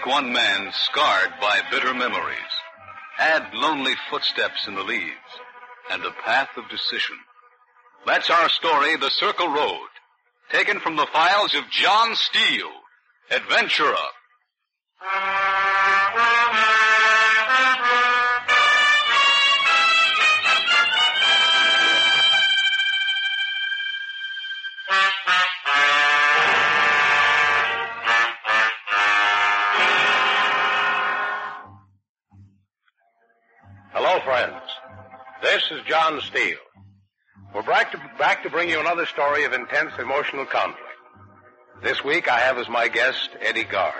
Take one man scarred by bitter memories. Add lonely footsteps in the leaves and a path of decision. That's our story, The Circle Road, taken from the files of John Steele, adventurer. Hello, friends. This is John Steele. We're back to bring you another story of intense emotional conflict. This week I have as my guest Eddie Gard.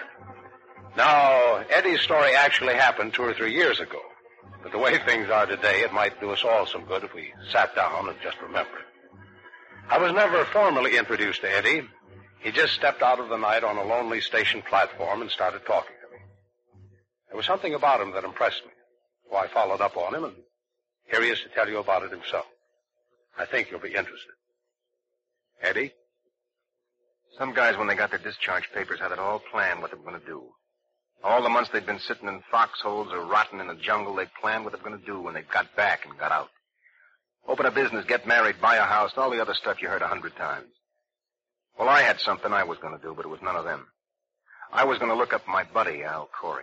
Now, Eddie's story actually happened 2 or 3 years ago. But the way things are today, it might do us all some good if we sat down and just remembered it. I was never formally introduced to Eddie. He just stepped out of the night on a lonely station platform and started talking to me. There was something about him that impressed me. So I followed up on him, and here he is to tell you about it himself. I think you'll be interested. Eddie? Some guys, when they got their discharge papers, had it all planned what they were going to do. All the months they'd been sitting in foxholes or rotting in the jungle, they planned what they were going to do when they got back and got out. Open a business, get married, buy a house, all the other stuff you heard 100 times. Well, I had something I was going to do, but it was none of them. I was going to look up my buddy, Al Corey.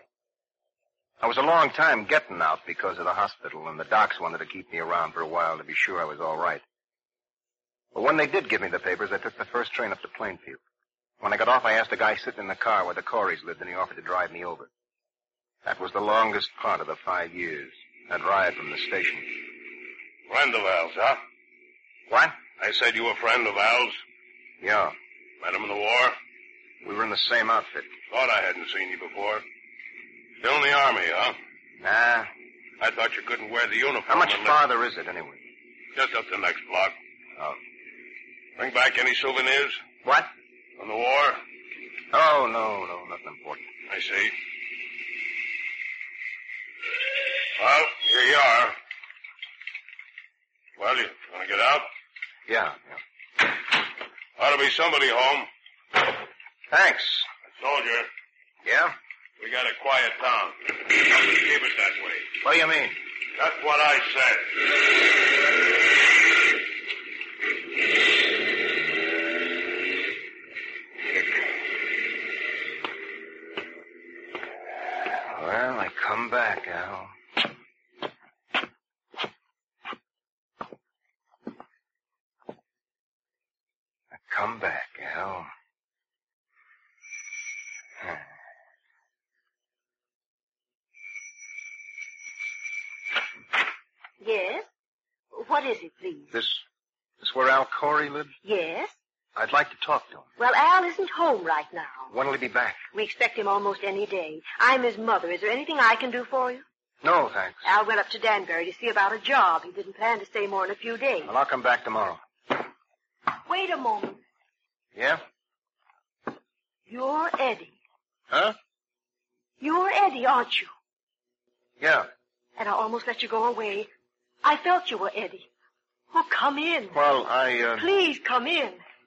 I was a long time getting out because of the hospital, and the docs wanted to keep me around for a while to be sure I was all right. But when they did give me the papers, I took the first train up to Plainfield. When I got off, I asked a guy sitting in the car where the Coreys lived, and he offered to drive me over. That was the longest part of the 5 years, that ride from the station. Friend of Al's, huh? What? I said you were a friend of Al's. Yeah. Met him in the war? We were in the same outfit. Thought I hadn't seen you before. Still in the Army, huh? Nah. I thought you couldn't wear the uniform. How much farther is it, anyway? Just up the next block. Oh. Bring back any souvenirs? What? From the war? Oh, no, nothing important. I see. Well, here you are. Well, you want to get out? Yeah. Ought to be somebody home. Thanks. A soldier. Yeah? We got a quiet town. I'll just keep it that way. What do you mean? That's what I said. Well, I come back, Al. I come back, Al. Yes? What is it, please? This where Al Corey lives? Yes? I'd like to talk to him. Well, Al isn't home right now. When will he be back? We expect him almost any day. I'm his mother. Is there anything I can do for you? No, thanks. Al went up to Danbury to see about a job. He didn't plan to stay more than a few days. Well, I'll come back tomorrow. Wait a moment. Yeah? You're Eddie. Huh? You're Eddie, aren't you? Yeah. And I almost let you go away. I felt you were Eddie. Oh, come in. Well, Please, come in.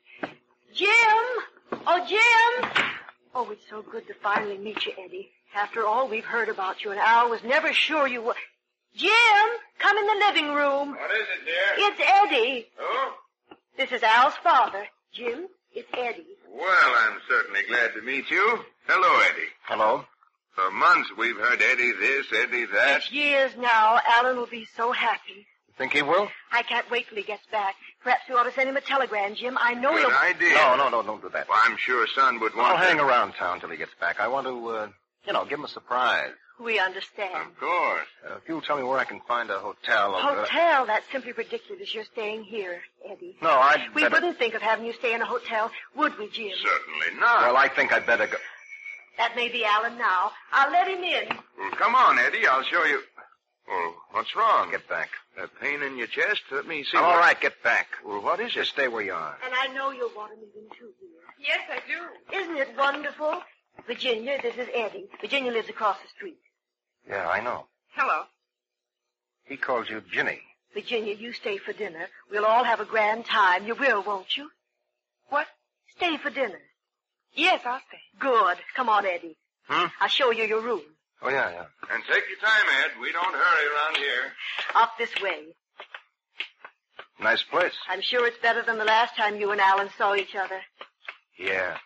Jim! Oh, Jim! Oh, it's so good to finally meet you, Eddie. After all we've heard about you, and Al was never sure you were... Jim! Come in the living room. What is it, dear? It's Eddie. Who? This is Al's father. Jim, it's Eddie. Well, I'm certainly glad to meet you. Hello, Eddie. hello? For months we've heard Eddie this, Eddie that. It's years now. Alan will be so happy. Think he will? I can't wait till he gets back. Perhaps we ought to send him a telegram, Jim. I know Good he'll... idea. No, don't do that. Well, I'm sure son would want I'll to... hang around town till he gets back. I want to, give him a surprise. We understand. Of course. If you'll tell me where I can find a hotel... Hotel? That's simply ridiculous. You're staying here, Eddie. No, I'd We better... wouldn't think of having you stay in a hotel, would we, Jim? Certainly not. Well, I think I'd better go... That may be Alan now. I'll let him in. Well, come on, Eddie. I'll show you. Well, what's wrong? Get back. A pain in your chest? Let me see. I'm all right, get back. Well, what is it? Just stay where you are. And I know you'll want to meet him, too, dear. Yes, I do. Isn't it wonderful? Virginia, this is Eddie. Virginia lives across the street. Yeah, I know. Hello. He calls you Ginny. Virginia, you stay for dinner. We'll all have a grand time. You will, won't you? What? Stay for dinner. Yes, I'll stay. Good. Come on, Eddie. I'll show you your room. Oh, yeah. And take your time, Ed. We don't hurry around here. Up this way. Nice place. I'm sure it's better than the last time you and Alan saw each other. Yeah.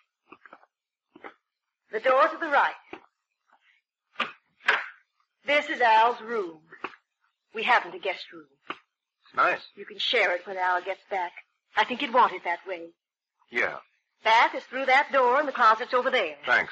The door to the right. This is Al's room. We haven't a guest room. It's nice. You can share it when Al gets back. I think you'd want it that way. Yeah. Bath is through that door and the closet's over there. Thanks.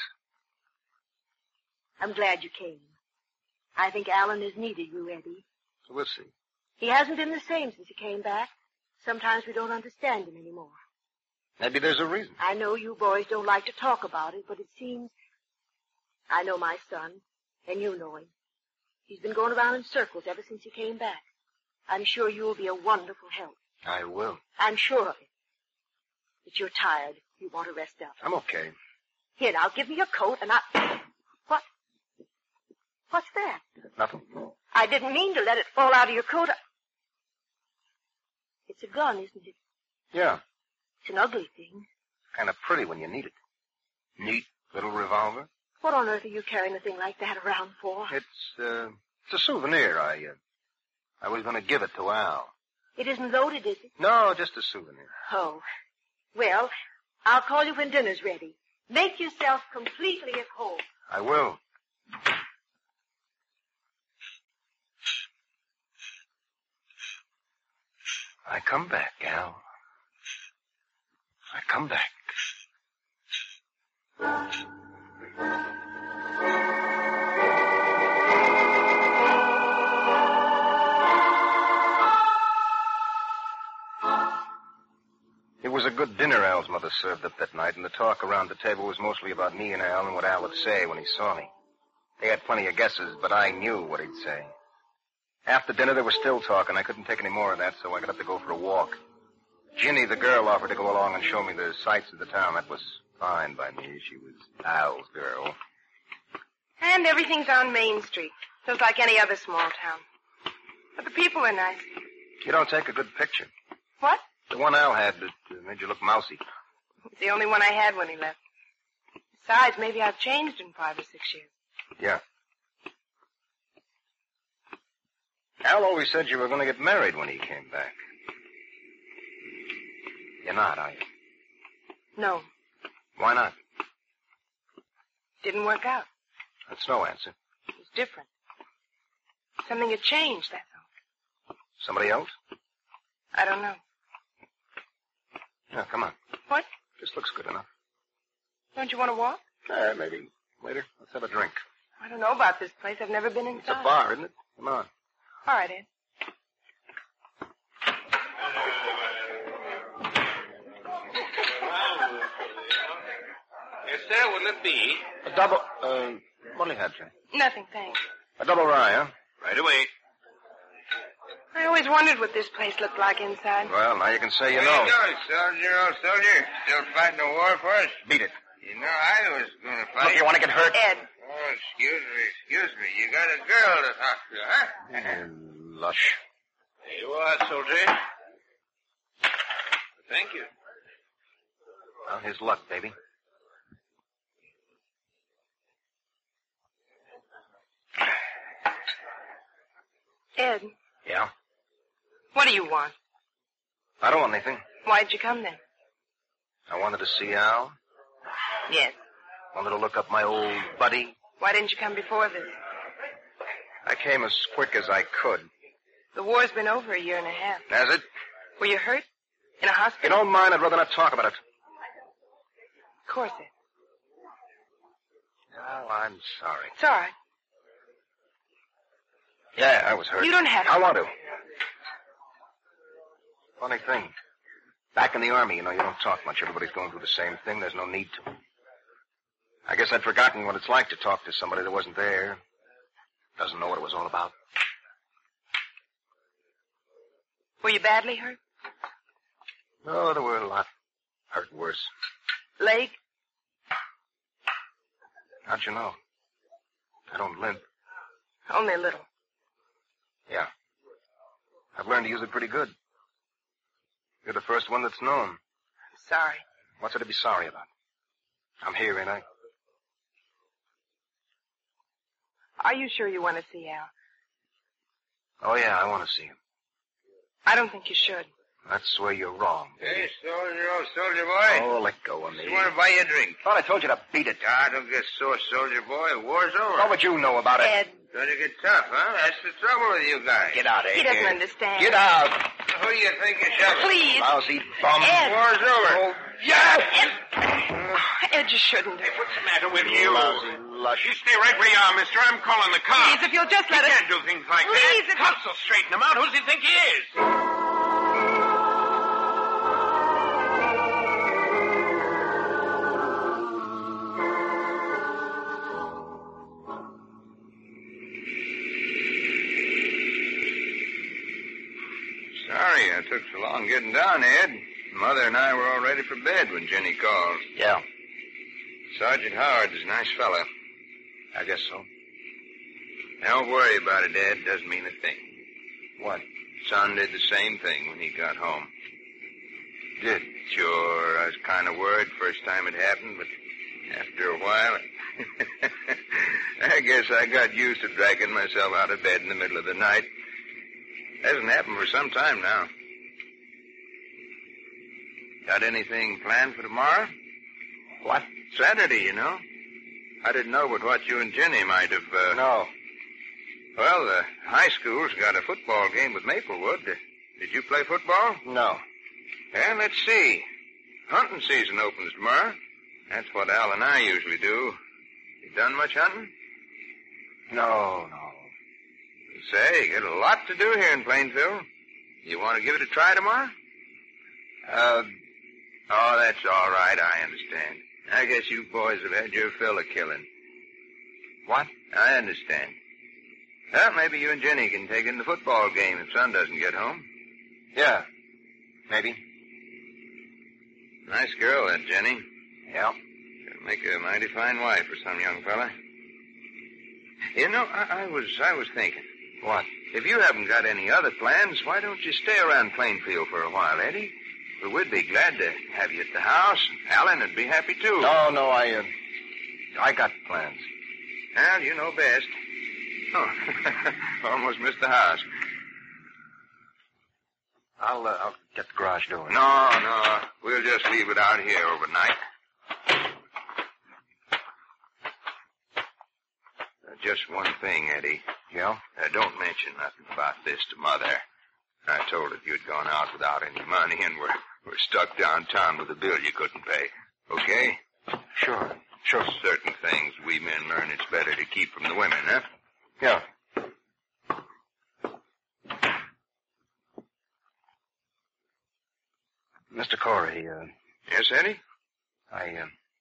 I'm glad you came. I think Alan has needed you, Eddie. We'll see. He hasn't been the same since he came back. Sometimes we don't understand him anymore. Maybe there's a reason. I know you boys don't like to talk about it, but it seems... I know my son, and you know him. He's been going around in circles ever since he came back. I'm sure you'll be a wonderful help. I will. I'm sure of it. But you're tired. You want to rest up. I'm okay. Here, now, give me your coat, and What? What's that? Nothing? I didn't mean to let it fall out of your coat. It's a gun, isn't it? Yeah. It's an ugly thing. Kind of pretty when you need it. Neat little revolver. What on earth are you carrying a thing like that around for? It's a souvenir. I was going to give it to Al. It isn't loaded, is it? No, just a souvenir. Oh. Well, I'll call you when dinner's ready. Make yourself completely at home. I will. I come back, Al. I come back. It was a good dinner Al's mother served up that night, and the talk around the table was mostly about me and Al and what Al would say when he saw me. They had plenty of guesses, but I knew what he'd say. After dinner, they were still talking. I couldn't take any more of that, so I got up to go for a walk. Ginny, the girl, offered to go along and show me the sights of the town. That was fine by me. She was Al's girl. And everything's on Main Street, just like any other small town. But the people are nice. You don't take a good picture. What? The one Al had that made you look mousy. It's the only one I had when he left. Besides, maybe I've changed in 5 or 6 years. Yeah. Al always said you were going to get married when he came back. You're not, are you? No, Why not? didn't work out. That's no answer. It was different. Something had changed, that's all. Somebody else? I don't know. Yeah, come on. What? This looks good enough. Don't you want to walk? Maybe later. Let's have a drink. I don't know about this place. I've never been inside. It's a bar, isn't it? Come on. All right, Ed. Yes, sir, what'll it be? A double, what'll you have, Jay? Nothing, thanks. A double rye, huh? Right away. I always wondered what this place looked like inside. Well, now you can say you How know. you doing, soldier, old soldier? Still fighting the war for us? Beat it. You know, I was going to fight. Look, you want to get hurt? Ed, Oh, excuse me. You got a girl to talk to, huh? Lush. There you are, soldier. Thank you. Well, here's luck, baby. Ed, Yeah? what do you want? I don't want anything. Why'd you come then? I wanted to see Al. Yes. Wanted to look up my old buddy. Why didn't you come before this? I came as quick as I could. The war's been over a year and a half. Has it? Were you hurt? In a If you hospital? don't mind, I'd rather not talk about it. Of course, Ed. Oh, I'm sorry. It's all right. Yeah, I was hurt. You don't have to. I want to. Funny thing. Back in the Army, you don't talk much. Everybody's going through the same thing. There's no need to. I guess I'd forgotten what it's like to talk to somebody that wasn't there. Doesn't know what it was all about. Were you badly hurt? No, there were a lot hurt worse. Leg? How'd you know? I don't limp. Only a little. Yeah. I've learned to use it pretty good. You're the first one that's known. Sorry. What's there to be sorry about? I'm here, ain't I? Are you sure you want to see Al? Oh, yeah, I want to see him. I don't think you should. That's where you're wrong. Hey, soldier boy. Oh, let go of me. Just want to buy you a drink. Thought I told you to beat it. Ah, don't get sore, soldier boy. War's over. What would you know about it? Ed, Gonna get tough, huh? That's the trouble with you guys. Get out of he here. doesn't understand. Get out. Who do you think you're shoving? Please. Lousy bum. Ed. War's over. Oh, yes! Ed, you shouldn't. Hey, what's the matter with you? Lousy lush. You stay right where you are, mister. I'm calling the cops. Please, if you'll just let You us... can't do things like Please, that. if Cops will straighten him out. Who does he think he is? Sorry I took so long getting down, Ed. Mother and I were all ready for bed when Jenny called. Yeah, Sergeant Howard's a nice fellow. I guess so. Don't worry about it, Ed. Doesn't mean a thing. What? Son did the same thing when he got home. Did? Sure, I was kind of worried first time it happened, but after a while, I guess I got used to dragging myself out of bed in the middle of the night. Hasn't happened for some time now. Got anything planned for tomorrow? What? Saturday, you know. I didn't know but what you and Jenny might have, No. Well, the high school's got a football game with Maplewood. Did you play football? No. Well, let's see. Hunting season opens tomorrow. That's what Al and I usually do. You done much hunting? No. Say, you got a lot to do here in Plainville. You want to give it a try tomorrow? Oh, that's all right. I understand. I guess you boys have had your fill of killing. What? I understand. Well, maybe you and Jenny can take in the football game if Son doesn't get home. Yeah. Maybe. Nice girl, that Jenny. Yeah. She'll make a mighty fine wife for some young fella. You know, I was thinking. What? If you haven't got any other plans, why don't you stay around Plainfield for a while, Eddie? Well, we'd be glad to have you at the house. Alan would be happy, too. No, I got plans. Well, you know best. Oh, almost missed the house. I'll get the garage door. No. We'll just leave it out here overnight. Just one thing, Eddie. Yeah? Don't mention nothing about this to Mother. I told her you'd gone out without any money and we're stuck downtown with a bill you couldn't pay. Okay? Sure. Certain things we men learn it's better to keep from the women, huh? Yeah. Mr. Corey, Yes, Eddie? I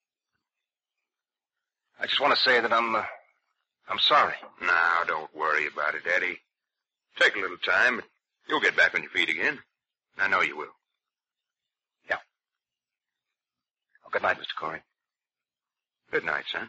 just want to say that I'm sorry. Now, don't worry about it, Eddie. Take a little time, but you'll get back on your feet again. I know you will. Yeah. Oh, good night, Mr. Corey. Good night, son.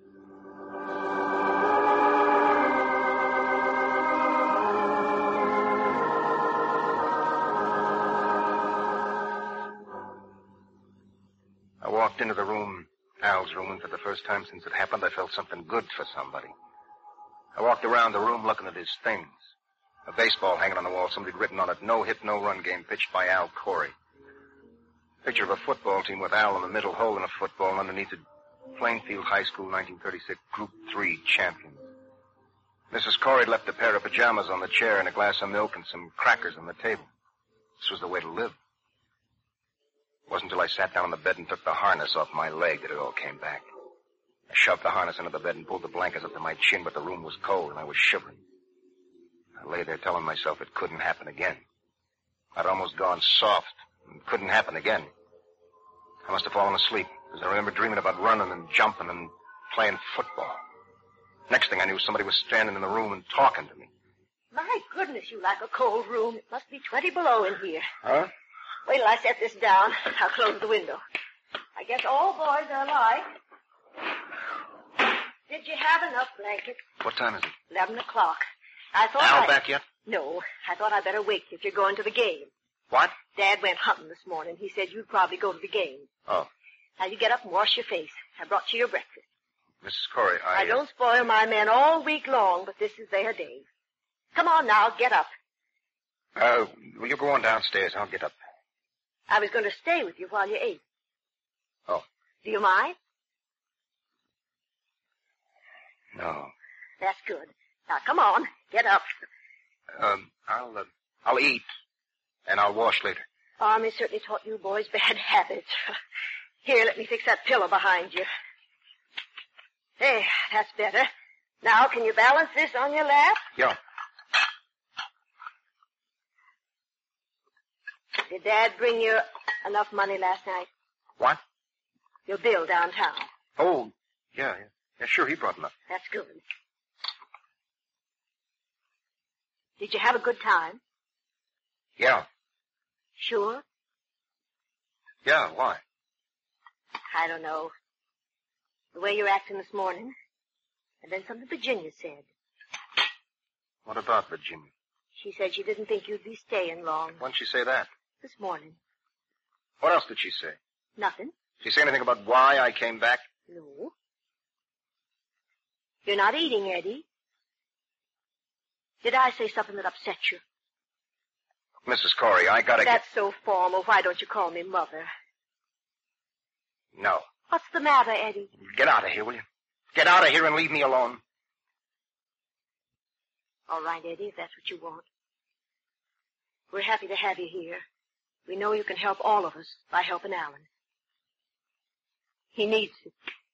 I walked into the room, Al's room, and for the first time since it happened, I felt something good for somebody. I walked around the room looking at his things. A baseball hanging on the wall, somebody had written on it, "No hit, no run game pitched by Al Corey." Picture of a football team with Al in the middle, holding a football, and underneath it, Plainfield High School 1936 Group 3 champions. Mrs. Corey had left a pair of pajamas on the chair and a glass of milk and some crackers on the table. This was the way to live. It wasn't until I sat down on the bed and took the harness off my leg that it all came back. I shoved the harness into the bed and pulled the blankets up to my chin, but the room was cold and I was shivering. I lay there telling myself it couldn't happen again. I'd almost gone soft. It couldn't happen again. I must have fallen asleep, because I remember dreaming about running and jumping and playing football. Next thing I knew, somebody was standing in the room and talking to me. My goodness, you like a cold room. It must be 20 below in here. Huh? Wait till I set this down. I'll close the window. I guess all boys are alike. Did you have enough blankets? What time is it? 11 o'clock. I thought Al back yet? No, I thought I'd better wait if you're going to the game. What? Dad went hunting this morning. He said you'd probably go to the game. Oh. Now you get up and wash your face. I brought you your breakfast. Mrs. Corey, I don't spoil my men all week long, but this is their day. Come on now, get up. Will you go on downstairs? I'll get up. I was going to stay with you while you ate. Oh. Do you mind? No. That's good. Now, come on, get up. I'll eat, and I'll wash later. Army certainly taught you boys bad habits. Here, let me fix that pillow behind you. There, that's better. Now, can you balance this on your lap? Yeah. Did Dad bring you enough money last night? What? Your bill downtown. Oh, yeah, sure, he brought enough. That's good. Did you have a good time? Yeah. Sure? Yeah, why? I don't know. The way you're acting this morning. And then something Virginia said. What about Virginia? She said she didn't think you'd be staying long. When'd she say that? This morning. What else did she say? Nothing. Did she say anything about why I came back? No. You're not eating, Eddie. Did I say something that upset you? Mrs. Corey, I gotta That's so formal. Why don't you call me Mother? No. What's the matter, Eddie? Get out of here, will you? Get out of here and leave me alone. All right, Eddie, if that's what you want. We're happy to have you here. We know you can help all of us by helping Alan. He needs it.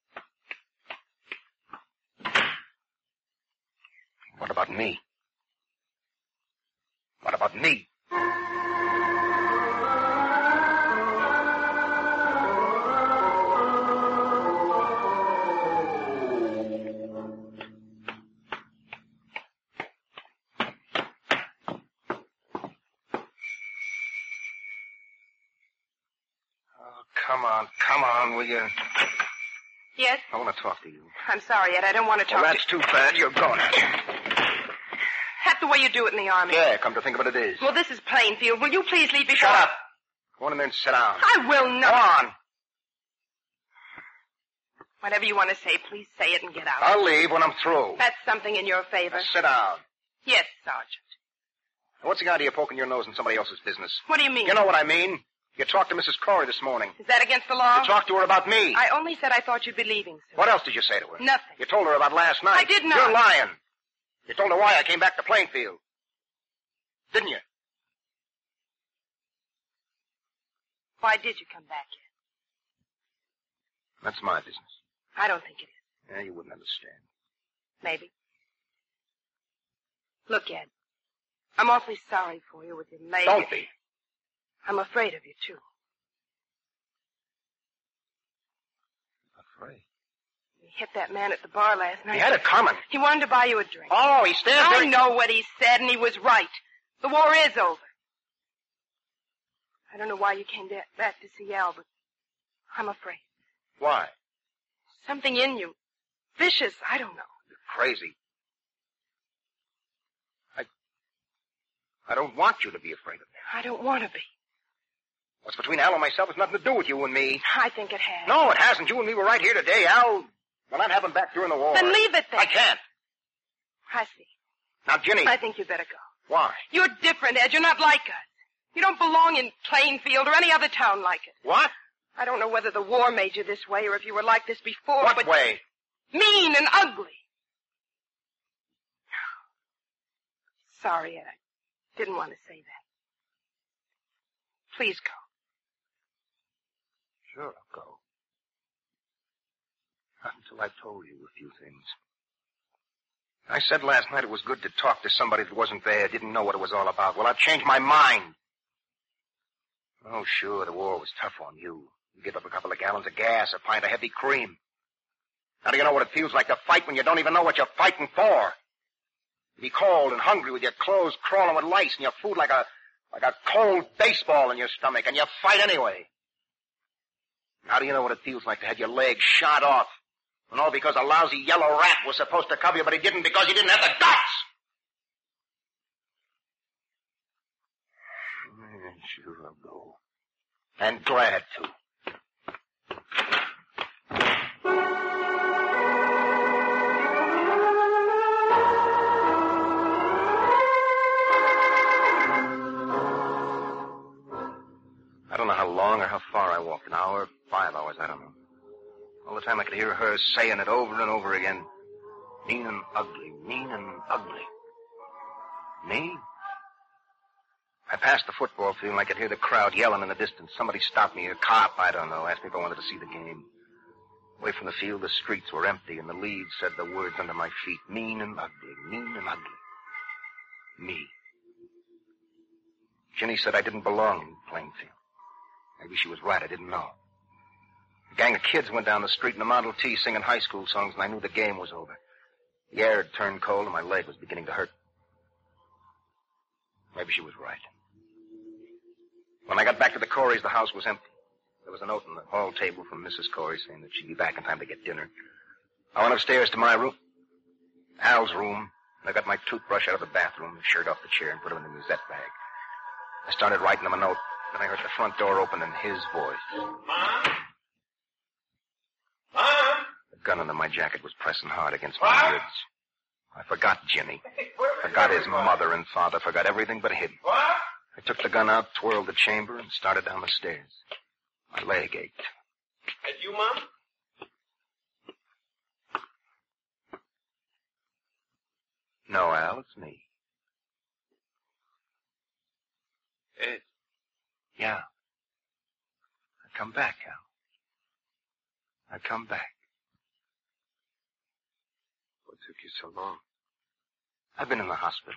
What about me? What about me? Come on, will you? Yes? I want to talk to you. I'm sorry, Ed. I don't want to talk Well, that's too bad. You're going to. That's the way you do it in the Army. Yeah, come to think of it, it is. Well, this is Plainfield. Will you please leave before... Shut up. Go on in there and sit down. I will not. Come on. Whatever you want to say, please say it and get out. I'll leave when I'm through. That's something in your favor. Now, sit down. Yes, Sergeant. What's the idea of poking your nose in somebody else's business? What do you mean? You know what I mean. You talked to Mrs. Corey this morning. Is that against the law? You talked to her about me. I only said I thought you'd be leaving soon. What else did you say to her? Nothing. You told her about last night. I did not. You're lying. You told her why I came back to Plainfield. Didn't you? Why did you come back here? That's my business. I don't think it is. Yeah, you wouldn't understand. Maybe. Look, Ed. I'm awfully sorry for you with your leg. Don't be. I'm afraid of you, too. Afraid? You hit that man at the bar last night. He had it coming. He wanted to buy you a drink. Oh, he stands there. I know what he said, and he was right. The war is over. I don't know why you came back to see Al, but I'm afraid. Why? Something in you. Vicious, I don't know. You're crazy. I don't want you to be afraid of me. I don't want to be. What's between Al and myself has nothing to do with you and me. I think it has. No, it hasn't. You and me were right here today. Al, well, that happened back during the war. Then leave it there. I can't. I see. Now, Ginny. I think you'd better go. Why? You're different, Ed. You're not like us. You don't belong in Plainfield or any other town like it. What? I don't know whether the war made you this way or if you were like this before, What but... way? Mean and ugly. Sorry, Ed. I didn't want to say that. Please go. Sure, I'll go. Not until I've told you a few things. I said last night it was good to talk to somebody that wasn't there, didn't know what it was all about. Well, I've changed my mind. Oh, sure, the war was tough on you. You give up a couple of gallons of gas, a pint of heavy cream. How do you know what it feels like to fight when you don't even know what you're fighting for? Be cold and hungry with your clothes crawling with lice and your food like a cold baseball in your stomach, and you fight anyway. How do you know what it feels like to have your legs shot off? And all because a lousy yellow rat was supposed to cover you, but he didn't because he didn't have the guts! Sure, I'll go. And glad to. I walked. An hour, 5 hours, I don't know. All the time I could hear her saying it over and over again. Mean and ugly, mean and ugly. Me? I passed the football field and I could hear the crowd yelling in the distance. Somebody stopped me, a cop, I don't know, asked me if I wanted to see the game. Away from the field, the streets were empty and the leaves said the words under my feet. Mean and ugly, mean and ugly. Me. Ginny said I didn't belong in Plainfield. Maybe she was right, I didn't know. A gang of kids went down the street in a Model T singing high school songs, and I knew the game was over. The air had turned cold, and my leg was beginning to hurt. Maybe she was right. When I got back to the Coreys, the house was empty. There was a note on the hall table from Mrs. Corey saying that she'd be back in time to get dinner. I went upstairs to my room, Al's room, and I got my toothbrush out of the bathroom, the shirt off the chair, and put it in the musette bag. I started writing him a note. Then I heard the front door open and his voice. Mom? Mom? The gun under my jacket was pressing hard against my ribs. I forgot Jimmy. Forgot his mother and father. Forgot everything but him. What? I took the gun out, twirled the chamber, and started down the stairs. My leg ached. That you, Mom? No, Al, it's me. Ed. Yeah. I come back, Al. I come back. What took you so long? I've been in the hospital.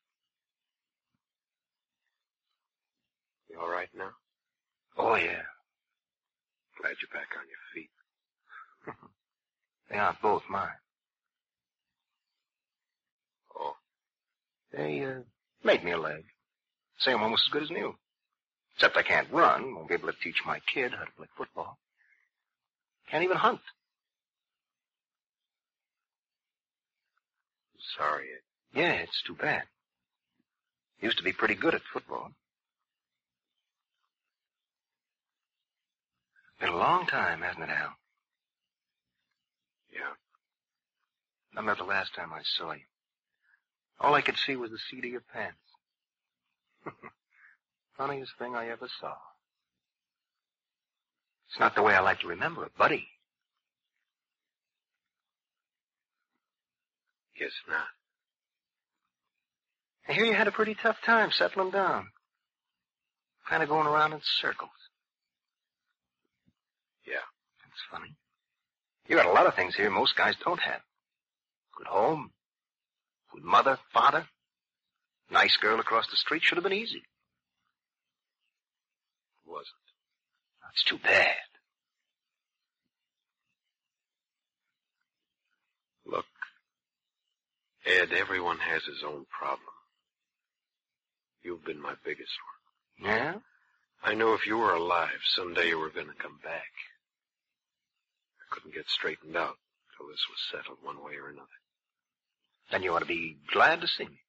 You all right now? Oh, yeah. Glad you're back on your feet. They aren't both mine. Oh. They, made me a leg. Same almost as good as new. Except I can't run. Won't be able to teach my kid how to play football. Can't even hunt. Sorry, Ed. Yeah, it's too bad. Used to be pretty good at football. Been a long time, hasn't it, Al? Yeah. I remember the last time I saw you. All I could see was the seat of your pants. Funniest thing I ever saw. It's not the way I like to remember it, buddy. Guess not. I hear you had a pretty tough time settling down. Kind of going around in circles. Yeah. That's funny. You got a lot of things here most guys don't have. Good home. Good mother, father. Nice girl across the street. Should have been easy. It wasn't. That's too bad. Look, Ed, everyone has his own problem. You've been my biggest one. Yeah? I knew if you were alive, someday you were going to come back. I couldn't get straightened out till this was settled one way or another. Then you ought to be glad to see me.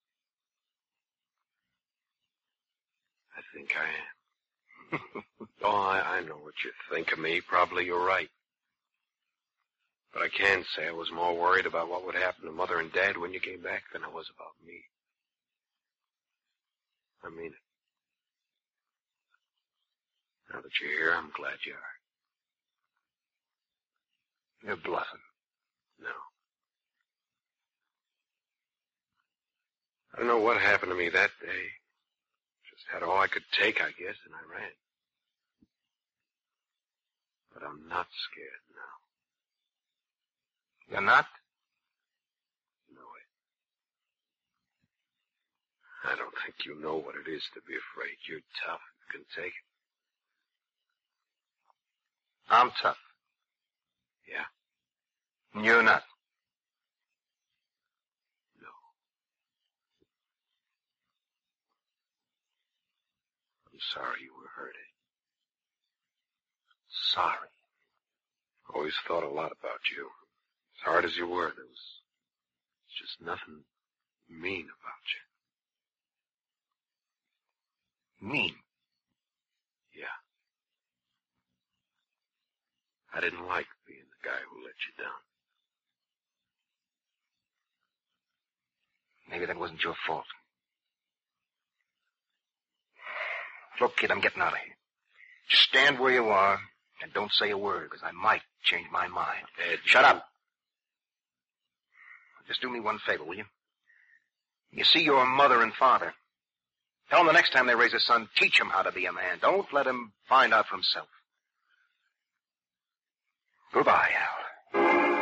I think I am. Oh, I know what you think of me. Probably you're right. But I can say I was more worried about what would happen to Mother and Dad when you came back than I was about me. I mean it. Now that you're here, I'm glad you are. You're bluffing. No. I don't know what happened to me that day. Just had all I could take, I guess, and I ran. But I'm not scared now. You're not? No, I don't think you know what it is to be afraid. You're tough. You can take it. I'm tough. Yeah? And you're not. No. I'm sorry you were hurt. Sorry. Always thought a lot about you. As hard as you were, there was just nothing mean about you. Mean? Yeah. I didn't like being the guy who let you down. Maybe that wasn't your fault. Look, kid, I'm getting out of here. Just stand where you are and don't say a word, because I might change my mind. Ed, Shut up. Just do me one favor, will you? You see your mother and father. Tell them the next time they raise a son, teach him how to be a man. Don't let him find out for himself. Goodbye, Al.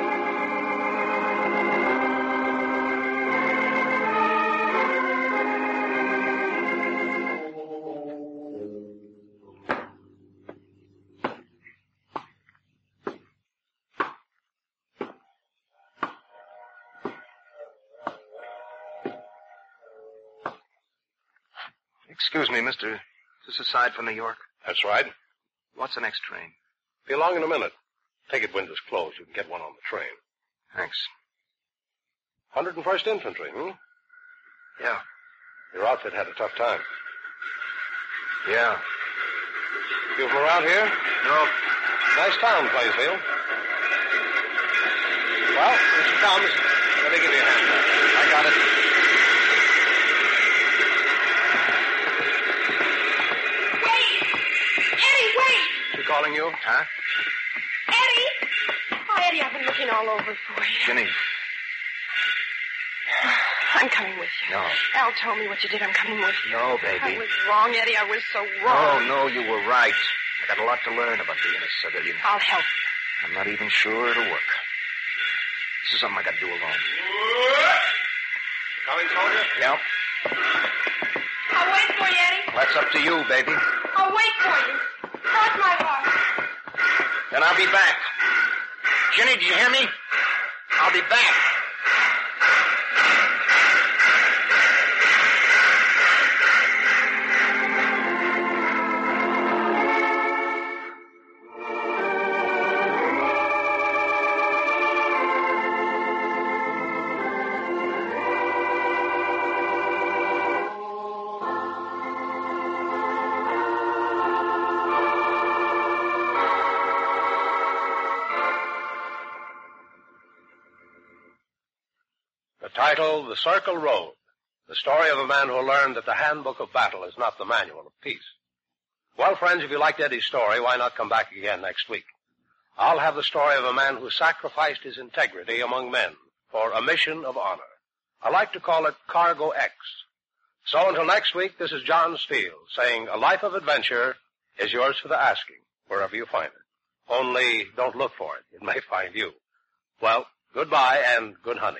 Excuse me, mister. Is this aside from New York? That's right. What's the next train? Be along in a minute. Take it windows closed. You can get one on the train. Thanks. 101st Infantry, Yeah. Your outfit had a tough time. Yeah. You from around here? No. Nice town, Plainfield. Well, here she comes. Let me give you a hand. I got it. Calling you? Huh? Eddie! Oh, Eddie, I've been looking all over for you. Ginny. I'm coming with you. No. Al told me what you did. I'm coming with you. No, baby. I was wrong, Eddie. I was so wrong. No, you were right. I got a lot to learn about being a civilian. I'll help you. I'm not even sure it'll work. This is something I got to do alone. Coming, soldier? Yep. I'll wait for you, Eddie. That's up to you, baby. I'll wait for you. Cross my heart. Then I'll be back. Ginny, did you hear me? I'll be back. Title, The Circle Road, the story of a man who learned that the handbook of battle is not the manual of peace. Well, friends, if you liked Eddie's story, why not come back again next week? I'll have the story of a man who sacrificed his integrity among men for a mission of honor. I like to call it Cargo X. So until next week, this is John Steele saying a life of adventure is yours for the asking, wherever you find it. Only don't look for it. It may find you. Well, goodbye and good hunting.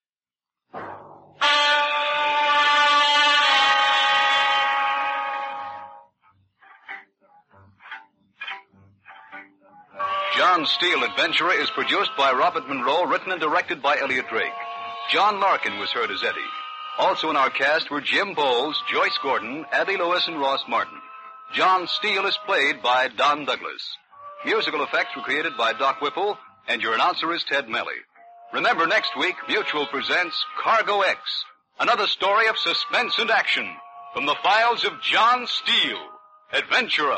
John Steele Adventurer is produced by Robert Monroe, written and directed by Elliot Drake. John Larkin was heard as Eddie. Also in our cast were Jim Bowles, Joyce Gordon, Addie Lewis, and Ross Martin. John Steele is played by Don Douglas. Musical effects were created by Doc Whipple, and your announcer is Ted Melly. Remember, next week, Mutual presents Cargo X, another story of suspense and action from the files of John Steele, Adventurer.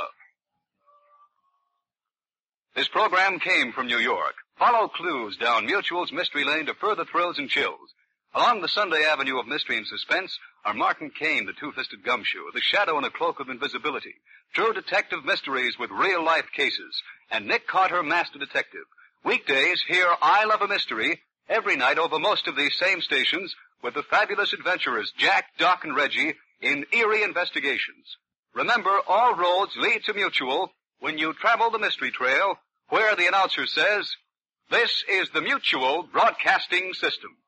This program came from New York. Follow clues down Mutual's Mystery Lane to further thrills and chills. Along the Sunday Avenue of mystery and suspense are Martin Kane, the two-fisted gumshoe, the shadow in a cloak of invisibility, true detective mysteries with real-life cases, and Nick Carter, master detective. Weekdays, hear I Love a Mystery every night over most of these same stations with the fabulous adventurers Jack, Doc, and Reggie in eerie investigations. Remember, all roads lead to Mutual when you travel the Mystery Trail, where the announcer says, "This is the Mutual Broadcasting System."